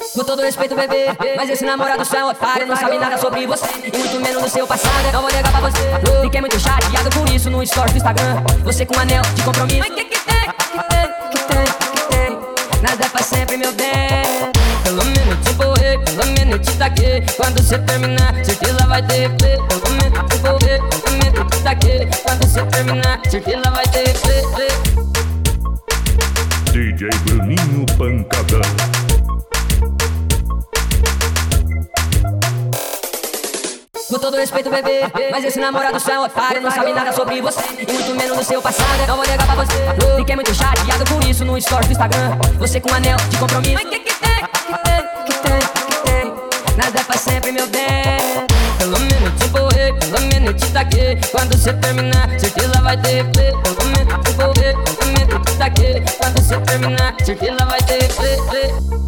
Com todo respeito, bebê, mas esse namorado seu é um otário. Não sabe nada sobre você e muito menos do seu passado. Não vou negar pra você, fiquei muito chateado por isso no stories do Instagram. Você com um anel de compromisso. Mas que tem? Nada é pra sempre, meu bem. Pelo menos te empurrei, pelo menos te taquei. Quando você terminar, certeza vai ter replay. Pelo menos te empurrei, pelo menos te taquei. Quando você terminar, certeza vai ter replay. DJ Bruninho Pancadão. Com todo respeito, bebê, mas esse namorado seu é um otário. Não sabe nada sobre você e muito menos do seu passado. Não vou negar pra você, fiquei muito chateado por isso no stories do Instagram. Você com um anel de compromisso. Mas que tem? Nada é pra sempre, meu bem. Pelo menos te empurrei, pelo menos te taquei. Quando você terminar, certeza vai ter replay. Pelo menos te empurrei, pelo menos te taquei. Quando você terminar, certeza vai ter replay.